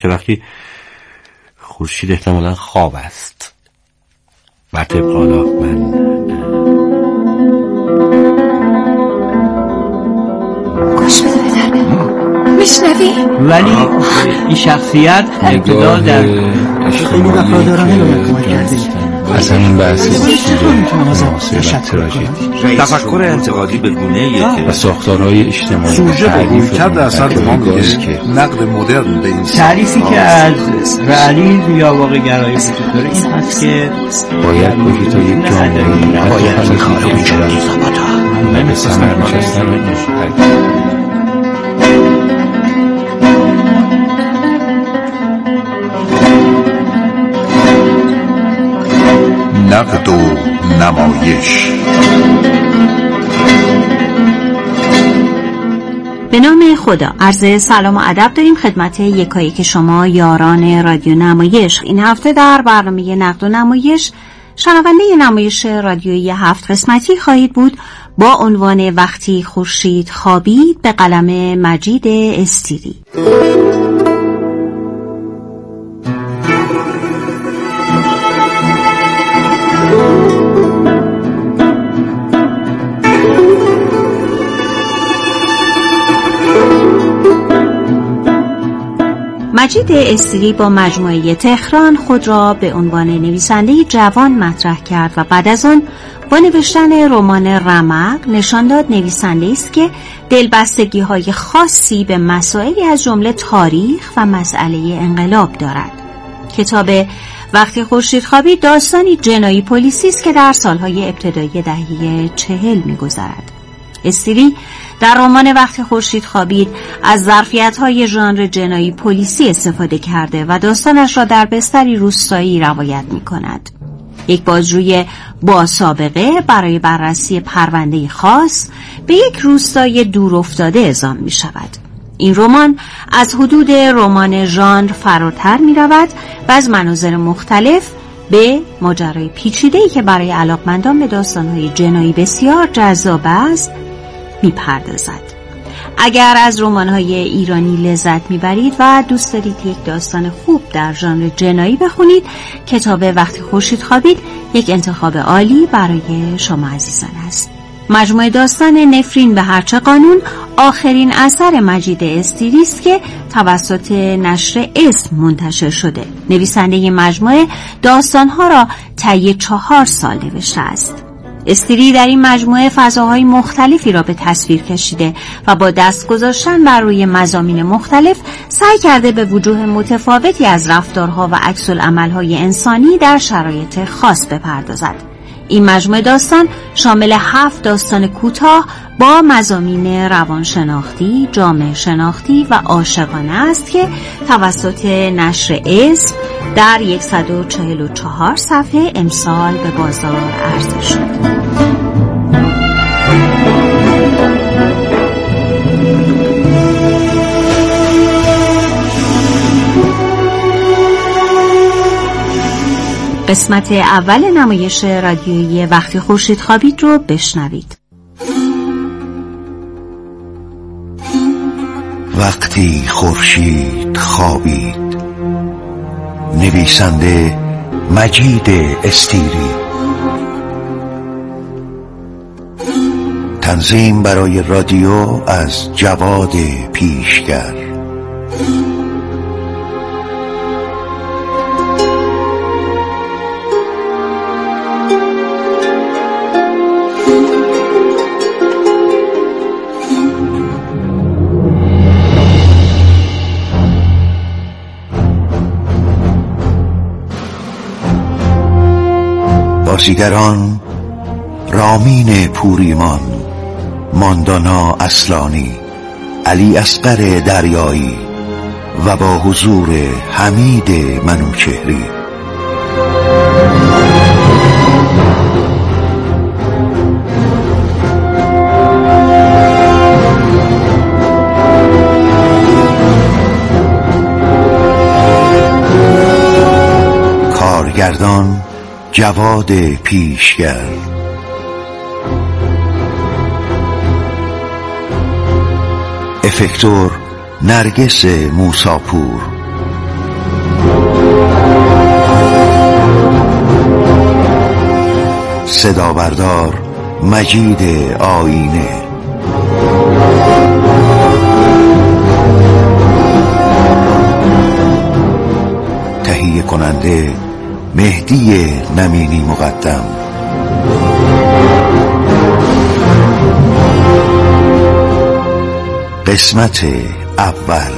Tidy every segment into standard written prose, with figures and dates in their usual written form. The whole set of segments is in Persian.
که وقتی خورشید احتمالاً خواب است و طبق حالا من گوش بده میشنوی؟ ولی این شخصیت ابتدا در خیلی وفادارانه به من کمک کرده. اصلا این بحثی تفکر انتقادی به گونه‌ایه که و ساختارهای اجتماعی سوژه به روی کرده اثر به ما میگه نقد مدرن به این تعریفی که از رئالیسم یا واقع گرایی وجود داره این هست که باید باشی تا یک جامعه باید کار می‌کردی من به ثمر نشستن و نقد و نمایش. به نام خدا. عرض سلام و ادب داریم خدمت یکایک شما یاران رادیو نمایش. این هفته در برنامه نقد و نمایش شنونده نمایش رادیویی 7 قسمتی خواهید بود با عنوان وقتی خورشید خوابید به قلم مجید استیری. مجید استیری با مجموعه تهران خود را به عنوان نویسنده جوان مطرح کرد و بعد از آن با نوشتن رمان رمق نشان داد نویسنده است که دلبستگی‌های خاصی به مسائلی از جمله تاریخ و مسئله انقلاب دارد. کتاب وقتی خورشید خوابید داستانی جنایی پلیسی است که در سالهای ابتدایی دهه 40 می‌گذرد. استیری در رمان وقتی خورشید خوابید از ظرفیت‌های ژانر جنایی پلیسی استفاده کرده و داستانش را در بستری روستایی روایت می‌کند. یک بازجوی با سابقه برای بررسی پرونده خاص به یک روستای دور افتاده اعزام می‌شود. این رمان از حدود رمان ژانر فراتر می‌رود و از مناظر مختلف به ماجرای پیچیده‌ای که برای علاقمندان به داستان‌های جنایی بسیار جذاب است میپردازد. اگر از رمان‌های ایرانی لذت میبرید و دوست دارید یک داستان خوب در ژانر جنایی بخونید، کتاب وقتی خورشید خوابید یک انتخاب عالی برای شما عزیزان است. مجموعه داستان نفرین به هرچه قانون آخرین اثر مجید استیری است که توسط نشر اسم منتشر شده. نویسنده این مجموعه داستان‌ها را طی 4 سال نوشته است. استیری در این مجموعه فضاهای مختلفی را به تصویر کشیده و با دست گذاشتن بر روی مضامین مختلف سعی کرده به وجوه متفاوتی از رفتارها و عکس‌العمل‌های انسانی در شرایط خاص بپردازد. این مجموعه داستان شامل 7 داستان کوتاه با مضامین روانشناختی، جامعه شناختی و عاشقانه است که توسط نشر اسم در 144 صفحه امسال به بازار عرضه شد. قسمت اول نمایش رادیویی وقتی خورشید خوابید رو بشنوید. وقتی خورشید خوابید، نویسنده مجید استیری، تنظیم برای رادیو از جواد پیشگر. بازیگران: رامین پوریمان، ماندانا اصلانی، علی اصغر دریایی و با حضور حمید منوچهری. کارگردان: جواد پیشگر. افکتور: نرگس موساپور. صدا بردار مجید آینه. تهیه کننده مهدی نمینی مقدم. قسمت اول.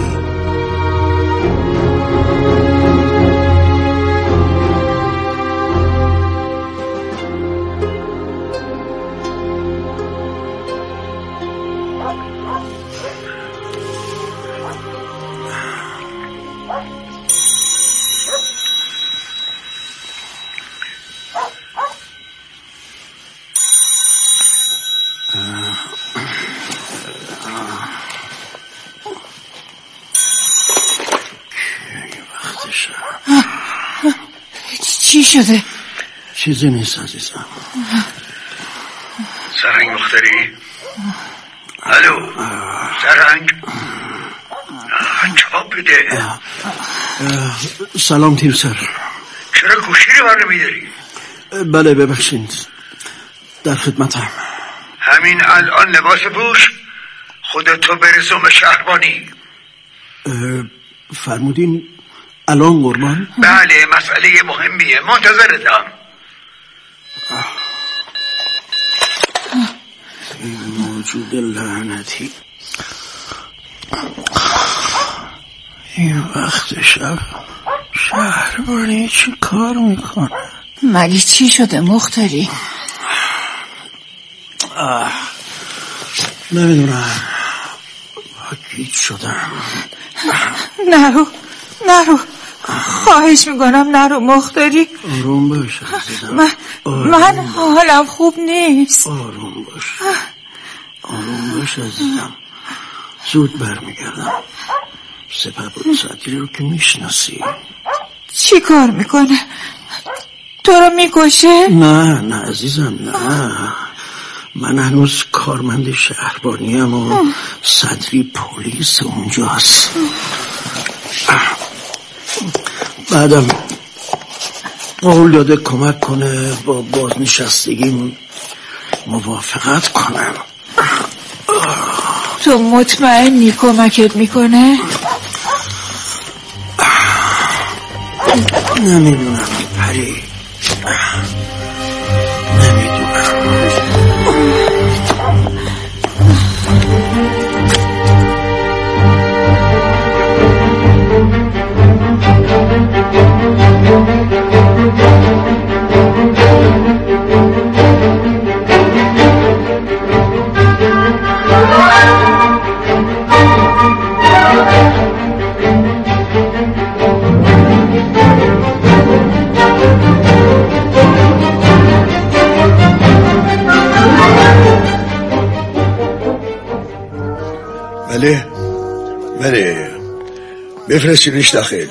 چی شده؟ چیزی نیست عزیزم. سرهنگ مختاری؟ الو سرهنگ؟ جواب بده. سلام تیمسر. چرا گوشی رو بر نمیداری؟ بله ببخشید، در خدمتم. همین الان لباس پوش، خودتو برسون شهربانی. فرمودین الان قربان؟ بله مسئله مهمیه، منتظرتم. این موجود لعنتی این وقت شب شهربانی چی کار میکنه؟ مگه چی شده مختاری؟ نمیدونم، گیج شدم. نرو خواهش میکنم نرو مختاری. آروم باش عزیزم. من حالم خوب نیست. آروم باش عزیزم. زود برمیگردم. سپهبد صدری رو که میشناسی. چی کار میکنه؟ تو رو میکشه؟ نه عزیزم نه. من هنوز کارمند شهربانیم و صدری پلیس اونجاست. بعدم قول داده کمک کنه با بازنشستگیم موافقت کنم. تو مطمئنی کمکت میکنه؟ نمیدونم پری، نمیدونم. بله بفرستینش داخل.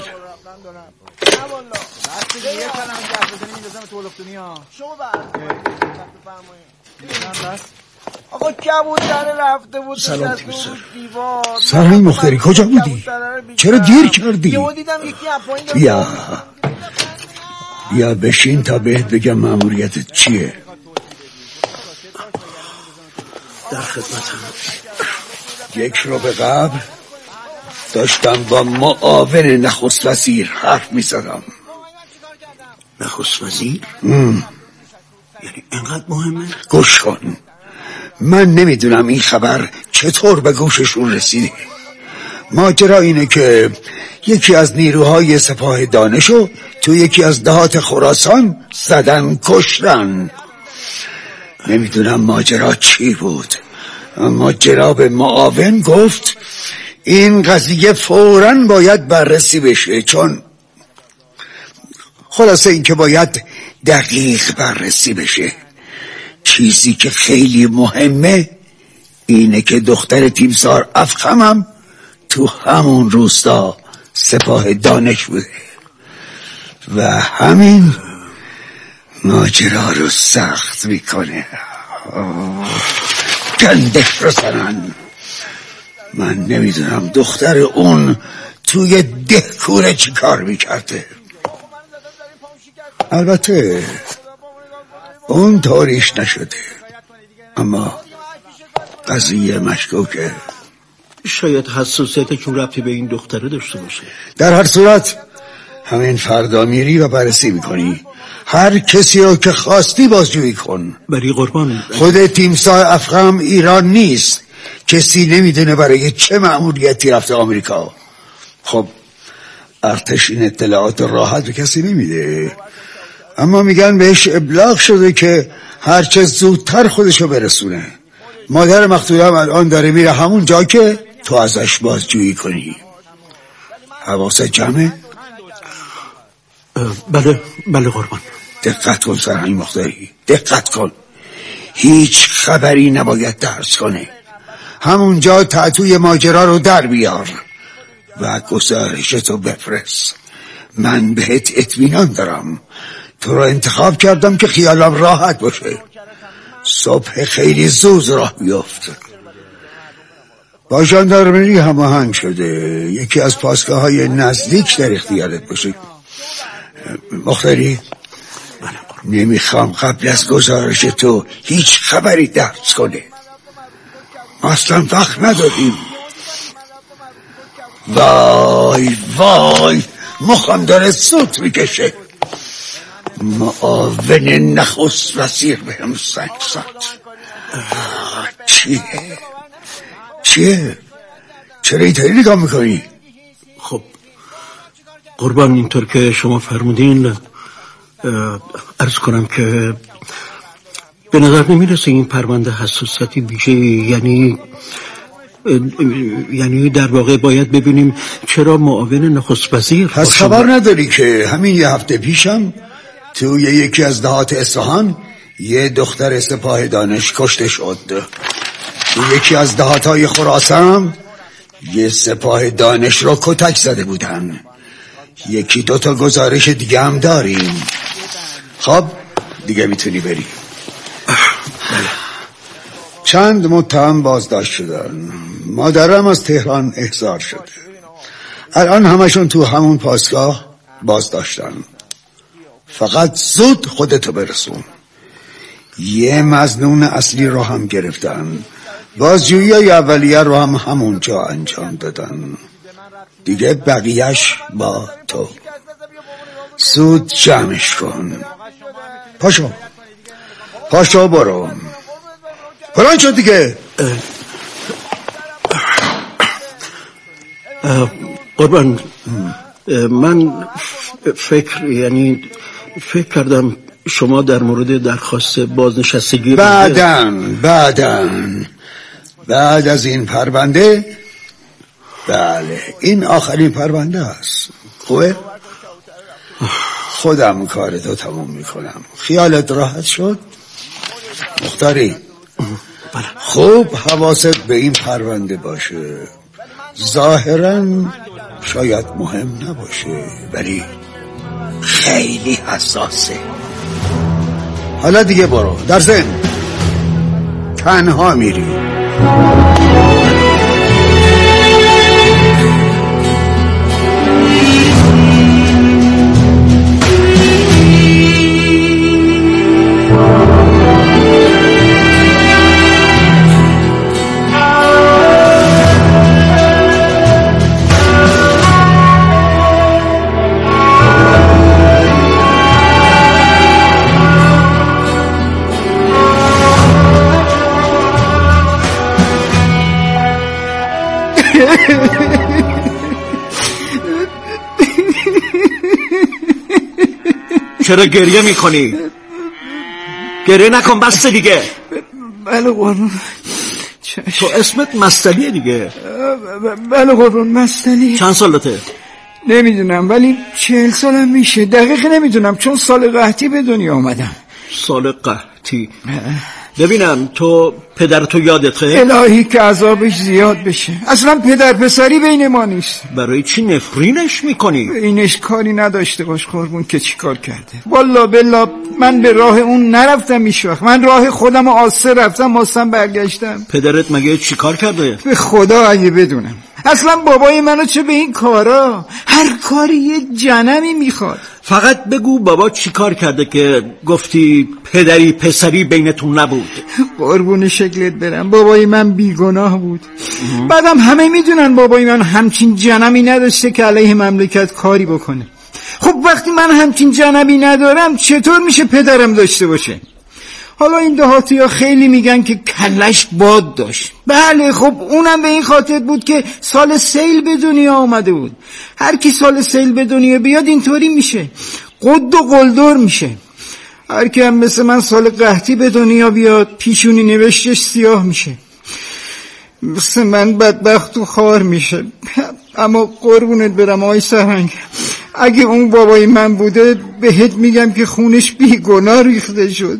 سلام تیمسر. سرهنگ مختاری کجا بودی؟ چرا دیر کردی؟ بیا بشین تا بهت بگم مأموریتت چیه. در خدمتم. یک رو به قبل داشتم با معاون نخست وزیر حرف می زدم. نخست وزیر؟ یعنی اینقدر مهمه؟ گوش کن، من نمیدونم این خبر چطور به گوششون رسیده. ماجرا اینه که یکی از نیروهای سپاه دانشو تو یکی از دهات خراسان زدن کشتن. نمیدونم ماجرا چی بود، اما جناب معاون گفت این قضیه فوراً باید بررسی بشه، چون خلاصه این که باید دقیق بررسی بشه. چیزی که خیلی مهمه اینه که دختر تیمسار افخمم تو همون روستا سپاه دانش بوده و همین ماجرا رو سخت میکنه. گندش رو سنن. من نمیدونم دختر اون توی دهکوره چی کار میکرده. البته اون طوریش نشده، اما قضیه مشکوکه. شاید حساسیتشون ربطی به این دختره داشته باشه. در هر صورت همین فردا میری و بررسی میکنی. هر کسی رو که خواستی بازجویی کن. بری قربان. خود تیمسار افخم ایران نیست، کسی نمیدونه برای چه مأموریتی رفته آمریکا. خب ارتش این اطلاعات راحت به کسی نمیده، اما میگن بهش ابلاغ شده که هرچه زودتر خودشو برسونه. مادر مقتول هم الان داره میره همون جا که تو ازش بازجویی کنی. حواست جمعه؟ بله قربان. دقت کن سرهنگ مختاری، دقت کن. هیچ خبری نباید درس کنه. همونجا تعطوی ماجرا رو در بیار و گزارشتو بفرست. من بهت اطمینان دارم. تو رو انتخاب کردم که خیالم راحت باشه. صبح خیلی زود راه بیفت. با ژاندارمری هماهنگ شده یکی از پاسگاه‌های نزدیک در اختیارت باشه. مختاری، نمیخوام قبل از گزارش تو هیچ خبری درس کنه. ما اصلا وقت نداریم. وای مخم داره سوت میکشه. معاون نخست وزیر بهم زنگ زد. چیه؟ چرا اینطوری نگاه میکنی؟ خب قربان، اینطور که شما فرمودین عرض کنم که به نظر نمیرسه این پرونده حساسیتی بیشه. یعنی در واقع باید ببینیم چرا معاون نخست وزیر. پس خبر نداری که همین یه هفته پیشم توی یکی از دهات اصفهان یه دختر سپاه دانش کشته شد. توی یکی از دهاتای خراسان یه سپاه دانش رو کتک زده بودن. یکی دوتا گزارش دیگه هم داریم. خب دیگه میتونی بری. چند متهم بازداشت شدن. مادرم از تهران احضار شده. الان همشون تو همون پاسگاه بازداشتن. فقط زود خودتو برسون. یه مظنون اصلی رو هم گرفتن. بازجویی اولیه رو هم همونجا انجام دادن. دیگه بقیهش با تو. زود جمعش کن. پاشو برو. پلان شد دیگه. قربان، من فکر کردم شما در مورد درخواست بازنشستگی بعد از این پرونده، بله این آخرین پرونده است. خوبه؟ خودم کارتو تموم میکنم. خیالت راحت شد؟ مختاری خوب حواست به این پرونده باشه. ظاهراً شاید مهم نباشه ولی خیلی حساسه. حالا دیگه برو. در ضمن تنها میری. چرا گریه میکنی؟ گریه نکن، بس دیگه. بله قربان. تو اسمت مستلیه دیگه. بله قربان، مستلی. چند سالته؟ نمیدونم ولی 40 سالم میشه. دقیق نمیدونم چون سال قحطی به دنیا آمدم. سال قحطی؟ ببینم تو پدرتو یادته؟ الهی که عذابش زیاد بشه. اصلا پدر پسری بین ما نیست. برای چی نفرینش میکنی؟ اینش کاری نداشته باش قربون که چی کار کرده. والله بالله من به راه اون نرفتم ایشوخ. من راه خودم آسه رفتم واسم برگشتم. پدرت مگه چی کار کرده؟ به خدا اگه بدونم. اصلا بابای منو چه به این کارا. هر کاری یه جنمی میخواد. فقط بگو بابا چی کار کرده که گفتی پدری پسری بینتون نبود؟ قربون شکلت برم، بابای من بیگناه بود. بعدم همه میدونن بابای من همچین جنمی نداشته که علیه مملکت کاری بکنه. خب وقتی من همچین جنمی ندارم چطور میشه پدرم داشته باشه؟ حالا این دهاتی ها خیلی میگن که کلش باد داشت. بله خب اونم به این خاطر بود که سال سیل به دنیا آمده بود. هر کی سال سیل به دنیا بیاد اینطوری میشه، قد و قلدر میشه. هر کی هم مثل من سال قحطی به دنیا بیاد پیشونی نوشتش سیاه میشه، مثل من بدبخت و خار میشه. اما قربونت برم آی سرهنگ، اگه اون بابای من بوده بهت میگم که خونش بیگناه ریخته شد.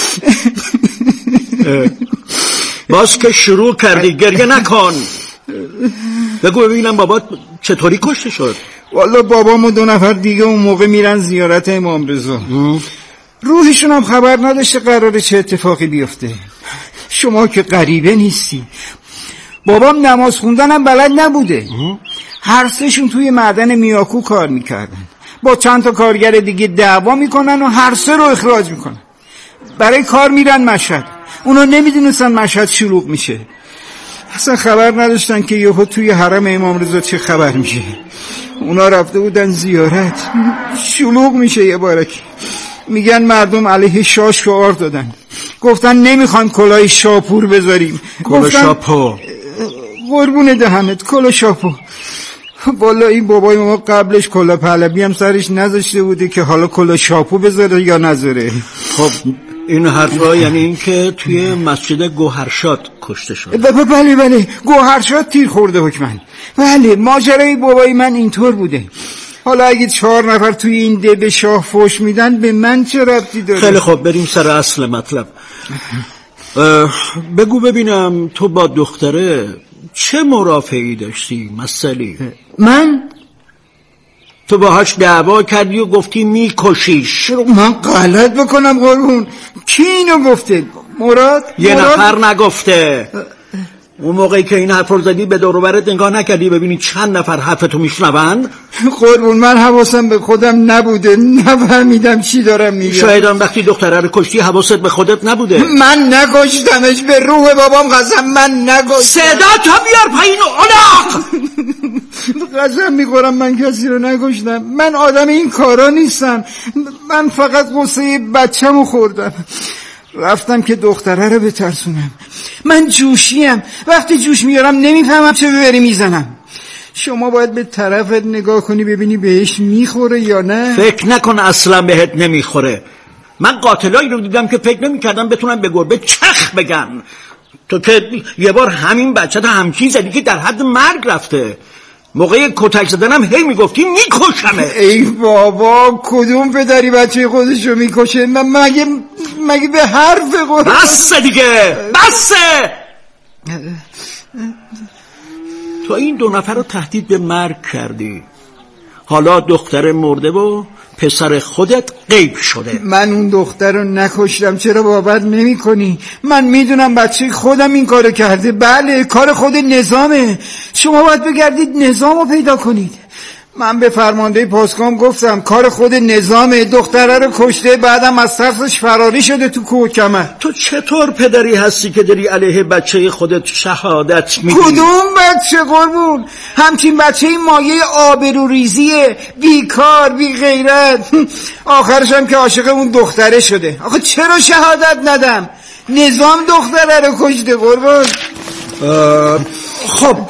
باز که شروع کردی گریه نکن. بگو ببینم بابا چطوری کشته شد؟ والا بابام و 2 نفر دیگه اون موقع میرن زیارت امام رضا، روحشون هم خبر نداشته قراره چه اتفاقی بیفته. شما که غریبه نیستی، بابام نماز خوندن هم بلد نبوده. هر سهشون توی معدن میاکو کار میکردن، با چند تا کارگر دیگه دعوا میکنن و هر سه رو اخراج میکنن. برای کار میرن مشهد، اونا نمیدونستن مشهد شلوغ میشه، اصلا خبر نداشتن که یهو توی حرم امام رضا چه خبر میشه. اونا رفته بودن زیارت، شلوغ میشه یه بارک. میگن مردم علیه شاه شعار دادن، گفتن نمیخوان کلاه شاپور بذاریم. کلاه شاپو؟ قربون دهنت، کلاه شاپو. والا این بابای ما قبلش کلاه پهلوی هم سرش نذاشته بوده که حالا کلاه شاپو بذاره یا نذاره. خب این حرفا یعنی این که توی مسجد گوهرشاد کشته شد؟ بله گوهرشاد تیر خورده حکمن. بله ماجرای بابای من اینطور بوده. حالا اگه 4 نفر توی این ده به شاه فوش میدن به من چه ربطی داره؟ خیلی خب بریم سر اصل مطلب. بگو ببینم تو با دختره چه مرافعی داشتی؟ مسئله من؟ تو باهاش دعوا کردی و گفتی میکشیش. من غلط بکنم قربون؟ کی اینو گفته؟ مراد؟ یه نفر نگفته. اون موقعی که این حرف رو زدی به دور و برت نگاه نکردی ببینی چند نفر حرفتو میشنون؟ قربون من حواسم به خودم نبوده، نفهمیدم چی دارم میگم. شاید هم وقتی دختره رو کشتی حواست به خودت نبوده. من نکشتمش، به روح بابام قسم من نکشتم. صدا تو بیار پایین الاغ. قسم میخورم من کسی رو نکشتم، من آدم این کارا نیستم. من فقط قصه بچه‌مو خوردم، رفتم که دختره رو بترسونم. من جوشیم، وقتی جوش میارم نمیفهمم چه ببری میزنم. شما باید به طرفت نگاه کنی ببینی بهش میخوره یا نه. فکر نکن اصلا بهت نمیخوره. من قاتلایی رو دیدم که فکر نمیکردم بتونم به گربه چخ بگن. تو که یه بار همین بچه تا همچین زدی که در حد مرگ رفته. موقع کتک زدنم هی میگفتی میکشمه. ای بابا کدوم پدری بچه خودشو میکشه؟ مگه به حرف قرآن؟ بسه دیگه بسه. تو این 2 نفر رو تهدید به مرگ کردی، حالا دختر مرده و پسر خودت غیب شده. من اون دختر رو نکشتم، چرا باور نمی کنی؟ من میدونم بچه خودم این کارو کرده. بله کار خود نظامه، شما باید بگردید نظام رو پیدا کنید. من به فرمانده پاسگام گفتم کار خود نظامه، دختره رو کشته، بعدم از ترسش فراری شده تو کوه کمر. تو چطور پدری هستی که داری علیه بچه خودت شهادت میدی؟ کدوم بچه قربون؟ همچین بچه مایه آبروریزیه، بیکار بی غیرت، آخرش هم که عاشق اون دختره شده. آخه چرا شهادت ندم؟ نظام دختره رو کشته قربون. خب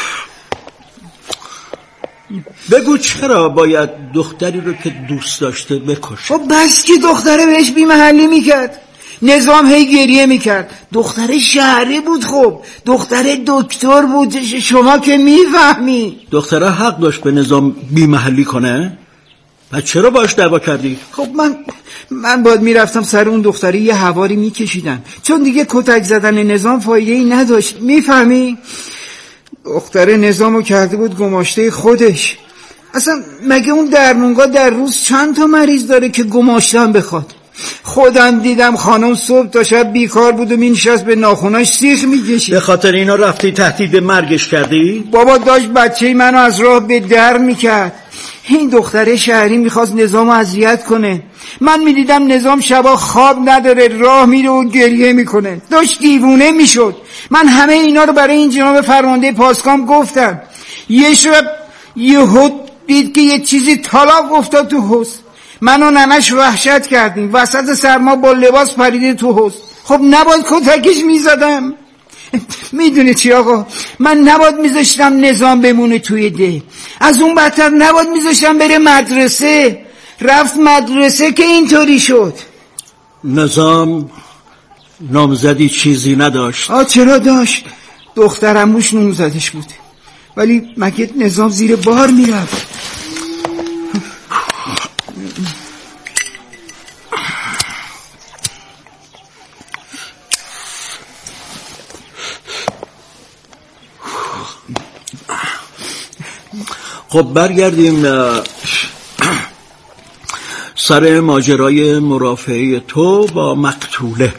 بگو چرا باید دختری رو که دوست داشته بکشه؟ خب بس که دختره بهش بی محلی میکرد، نظام هی گریه میکرد. دختره شهری بود، خب دختره دکتر بود، شما که میفهمی. دختره حق داشت به نظام بی محلی کنه؟ و چرا باش دعوا کردی؟ خب من باید میرفتم سر اون دختری یه هواری میکشیدم، چون دیگه کتک زدن نظام فایده ای نداشت، میفهمی؟ دختره نظامو کرده بود گماشته خودش. اصلا مگه اون درمونگاه در روز چند تا مریض داره که گماشتن بخواد؟ خودم دیدم خانم صبح تا شب بیکار بود و مینشست به ناخوناش سیخ میکشید. به خاطر اینا رفتی تهدید مرگش کردی؟ بابا داشت بچه منو از راه به در میکرد، این دختره شهری میخواست نظام اذیت کنه. من میدیدم نظام شبا خواب نداره، راه میره و گریه میکنه، داشت دیوونه میشد. من همه اینا رو برای این جناب فرمانده پاسکام گفتم. یه شب یهو دید که یه چیزی طلاق افتاد تو حوض. من و ننش وحشت کردیم، وسط سرما با لباس پریده تو حوض. خب نباید کتکش میزدم؟ میدونی چی آقا، من نباید میذاشتم نظام بمونه توی ده. از اون بدتر نباید میذاشتم بره مدرسه. رفت مدرسه که اینطوری شد. نظام نامزدی چیزی نداشت؟ چرا داشت، دخترموش نامزدش بود. ولی مگه نظام زیر بار میرفت؟ خب برگردیم سر ماجرای مرافعه تو با مقتوله.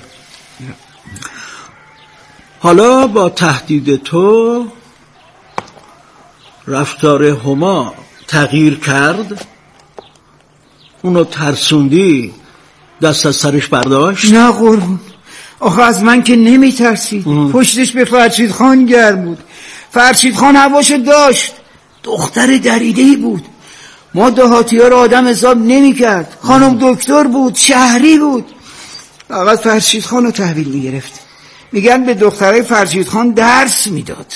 حالا با تهدید تو رفتار هما تغییر کرد؟ اونو ترسوندی؟ دست از سرش برداشت؟ نه قربون، آخه از من که نمی ترسید. پشتش به فرشید خان گرم بود. فرشید خان هواشو داشت. دختر دریده‌ای بود. ما دهاتی ها رو آدم حساب نمی کرد. خانم دکتر بود، شهری بود. فقط فرشید خان رو تحویل می گرفت. میگن به دخترای فرشید خان درس میداد.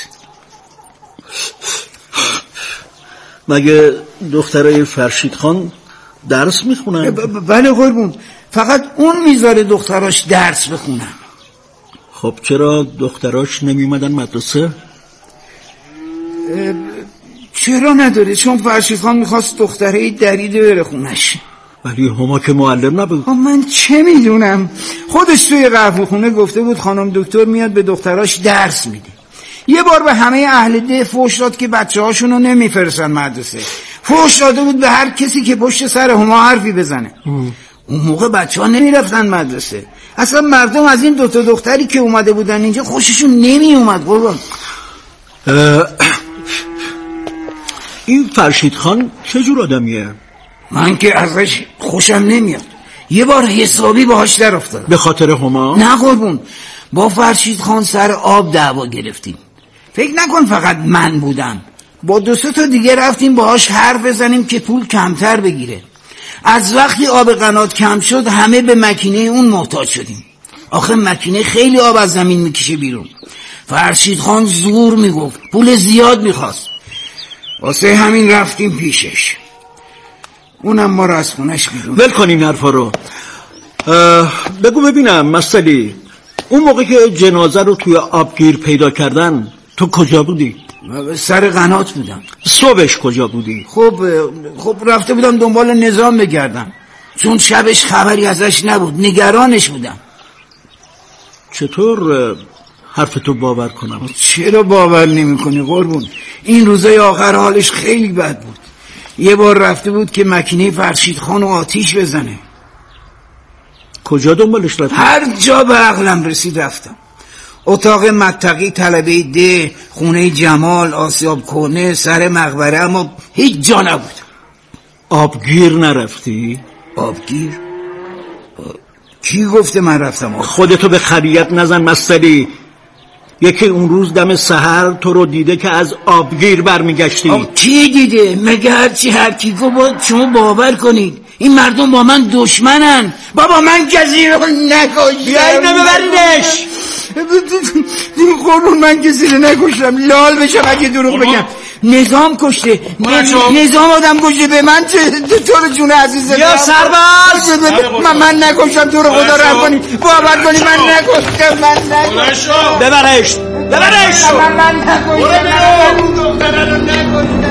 مگه دخترای فرشید خان درس میخونن؟ بله قربون، فقط اون میذاره دختراش درس بخونن. خب چرا دختراش نمیمدن مدرسه؟ چرا نداره؟ چون فرشید خان میخواست دختره دریده بره خونش. ولی هما که معلم نبود. من چه میدونم، خودش توی قهوه خونه گفته بود خانم دکتر میاد به دختراش درس میده. یه بار به همه اهل ده فوش داد که بچه هاشونو نمیفرستن مدرسه. فوش داده بود به هر کسی که پشت سر هما حرفی بزنه. اون موقع بچه ها نمیرفتن مدرسه. اصلا مردم از این دوتا دختری که اومده بودن اینجا خوششون نمی اومد. قربان این فرشید خان چجور آدمیه؟ من که ازش خوشم نمیاد. یه بار حسابی باهاش در افتاد. به خاطر هما؟ نه قربون، با فرشید خان سر آب دعوا گرفتیم. فکر نکن فقط من بودم، با 2-3 تا دیگه رفتیم باهاش حرف بزنیم که پول کمتر بگیره. از وقتی آب قنات کم شد همه به مکینه اون محتاج شدیم. آخه مکینه خیلی آب از زمین میکشه بیرون. فرشید خان زور میگفت، پول زیاد میخواست. واسه همین رفتیم پیشش. اونم ما رو از خونش بیرون. ول کن این حرفا رو. بگو ببینم مستلی، اون موقع که جنازه رو توی آبگیر پیدا کردن تو کجا بودی؟ سر قنات بودم. صبحش کجا بودی؟ خب رفته بودم دنبال نظام بگردم، چون شبش خبری ازش نبود، نگرانش بودم. چطور حرف تو باور کنم؟ چرا باور نمی کنی قربون؟ این روزای آخر حالش خیلی بد بود. یه بار رفته بود که مکینه فرشید خان رو آتیش بزنه. کجا دنبالش رفتی؟ هر جا به عقلم رسید رفتم. اتاق متقی، طلبه ده، خونه جمال، آسیاب کنه، سر مقبره، اما هیچ جا نبود. آبگیر نرفتی؟ آبگیر؟ کی گفته من رفتم آبگیر؟ خودتو به خریت نزن مستری. یکی اون روز دم سحر تو رو دیده که از آبگیر برمیگشتی. کی دیده؟ مگه هر کی گفت شما باور کنید؟ این مردم با من دشمنن. بابا من کسی رو نکشتم. بیایی نببرینش. قربون من کسی رو نکشتم، لال بشم اگه دروغ بگم. نظام کشته. نظام آدم کشته. به من تو رو جون عزیزم یا سرباز من نکشتم. تو رو خدا رحم کنی، باور کنی من نکشتم. ببرش من نکشتم.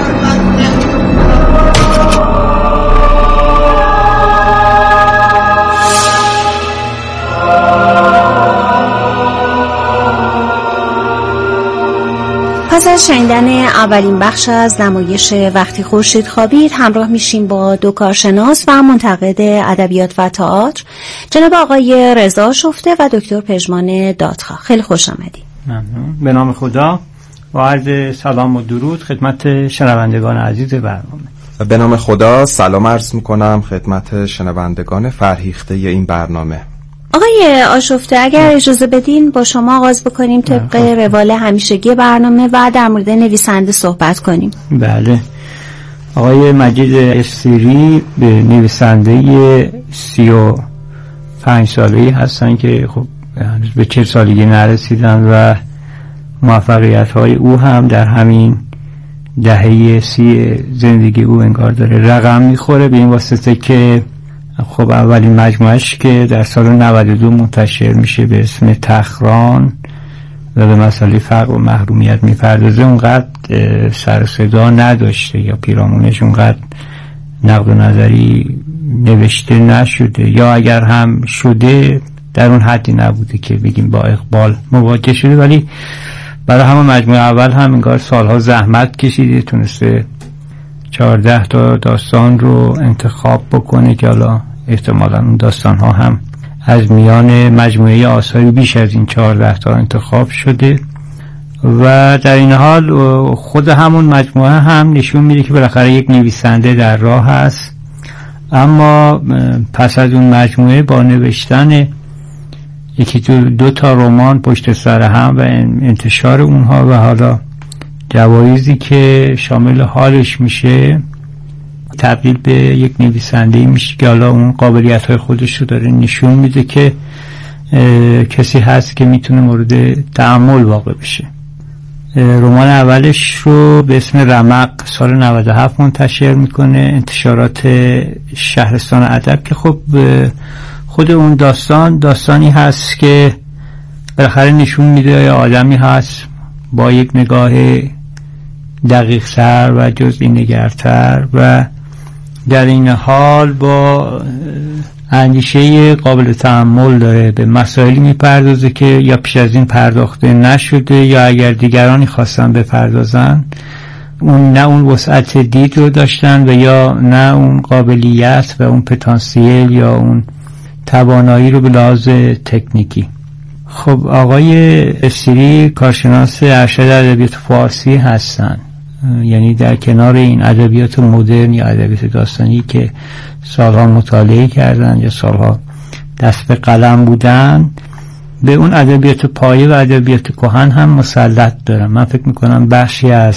پس از شنیدن اولین بخش از نمایش وقتی خورشید خوابید همراه میشیم با 2 کارشناس و منتقد ادبیات و تئاتر، جناب آقای رضا شفته و دکتر پژمان دادخواه. خیلی خوش آمدید. ممنون. به نام خدا با عرض سلام و درود خدمت شنوندگان عزیز برنامه. به نام خدا سلام عرض میکنم خدمت شنوندگان فرهیخته این برنامه. آقای آشفته اگر اجازه بدین با شما آغاز بکنیم طبق روال همیشگی برنامه و در مورد نویسنده صحبت کنیم. بله، آقای مجید استیری نویسنده 35 ساله‌ای هستن که خب هنوز به 40 سالگی نرسیدن و موفقیت های او هم در همین دهه 30 زندگی او انگار داره رقم میخوره، به این واسطه که خب اولین مجموعش که در سال 92 منتشر میشه به اسم تخران و به مسئله فقر و محرومیت میپردازه، اونقدر سر صدا نداشته یا پیرامونش اونقدر نقد و نظری نوشته نشده، یا اگر هم شده در اون حدی نبوده که بگیم با اقبال مواجه شده. ولی برای همون مجموعه اول هم انگار سالها زحمت کشیده، تونسته 14 تا داستان رو انتخاب بکنه که حالا احتمالاً اون داستان ها هم از میان مجموعه آثاری بیش از این 14 تا انتخاب شده. و در این حال خود همون مجموعه هم نشون میده که بالاخره یک نویسنده در راه هست، اما پس از اون مجموعه با نوشتن یکی دو تا رمان پشت سر هم و انتشار اونها و حالا جوایزی که شامل حالش میشه، تبدیل به یک نویسنده میشه که حالا اون قابلیت های خودش رو داره نشون میده که کسی هست که میتونه مورد تأمل واقع بشه. رمان اولش رو به اسم رمق سال 97 منتشر میکنه، انتشارات شهرستان ادب، که خب خود اون داستانی هست که بالاخره نشون میده آدمی هست با یک نگاه دقیق سر و جزئی نگرتر و در این حال با اندیشه قابل تأمل داره به مسائلی میپردازه که یا پیش از این پرداخته نشده یا اگر دیگرانی خواستن بپردازن نه اون وسعت دید رو داشتن و یا نه اون قابلیت و اون پتانسیل یا اون توانایی رو به لحاظ تکنیکی. خب آقای استیری کارشناس ارشد ادبیات فارسی هستن، یعنی در کنار این ادبیات مدرن یا ادبیات داستانی که سالها مطالعه کردن یا سالها دست به قلم بودن، به اون ادبیات پایه و ادبیات کهن هم مسلط دارن. من فکر میکنم بخشی از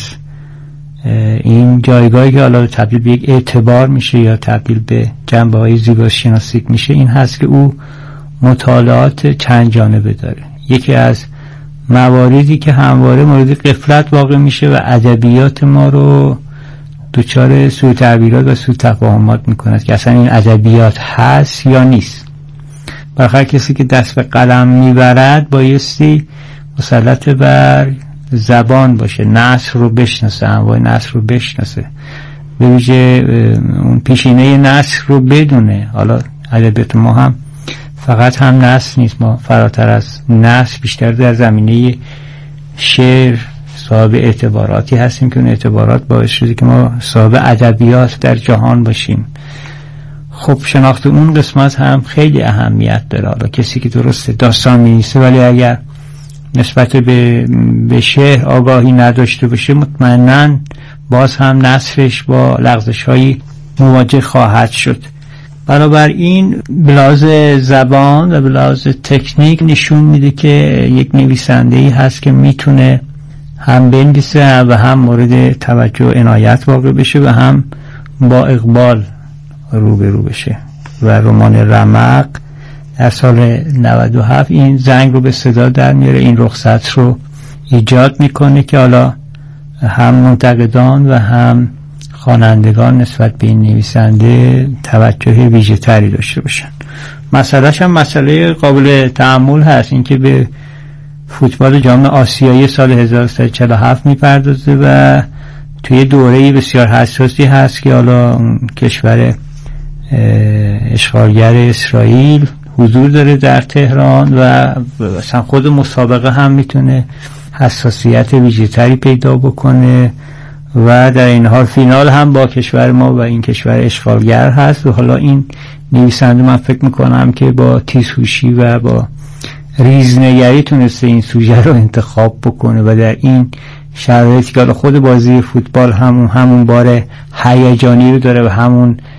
این جایگاهی که حالا تبدیل به یک اعتبار میشه یا تبدیل به جنبه‌های زیباشناسی میشه این هست که او مطالعات چند جانبه داره. یکی از مواردی که همواره مورد غفلت واقع میشه و ادبیات ما رو دچار سوء تعبیرات و سوء تفاهمات میکنه که اصلا این ادبیات هست یا نیست. برای کسی که دست به قلم میبرد بایستی مسلط بر زبان باشه، نثر رو بشناسه، انواع نثر رو بشناسه، به ویژه اون پیشینه نثر رو بدونه. حالا ادبیات ما هم فقط هم نثر نیست، ما فراتر از نثر بیشتر در زمینه شعر صاحب اعتباراتی هستیم که اون اعتبارات باعث شده که ما صاحب ادبیات در جهان باشیم. خب شناخت اون قسمت هم خیلی اهمیت داره. حالا کسی که درسته داستان می‌نویسه ولی اگر نسبت به شعر آگاهی نداشته باشه مطمئناً باز هم نثرش با لغزش‌هایی مواجه خواهد شد. بنابراین به لحاظ زبان و به لحاظ تکنیک نشون میده که یک نویسنده‌ای هست که میتونه هم بنویسه و هم مورد توجه و عنایت واقع بشه و هم با اقبال روبرو بشه. و رمان رمق در سال 97 این زنگ رو به صدا در میاره، این رخصت رو ایجاد میکنه که حالا هم منتقدان و هم خوانندگان نسبت به این نویسنده توجه ویژه تری داشته باشن. مسئلهش هم مسئله قابل تأمل هست، اینکه به فوتبال جام آسیایی سال 1347 میپردازه و توی دوره بسیار حساسی هست که حالا کشور اشغالگر اسرائیل حضور داره در تهران و مثلا خود مسابقه هم میتونه حساسیت ویژه‌تری پیدا بکنه و در این حال فینال هم با کشور ما و این کشور اشغالگر هست. و حالا این نویسنده من فکر میکنم که با تیزهوشی و با ریزنگری تونسته این سوژه رو انتخاب بکنه و در این شرایطی که خود بازی فوتبال همون بار هیجانی رو داره و همون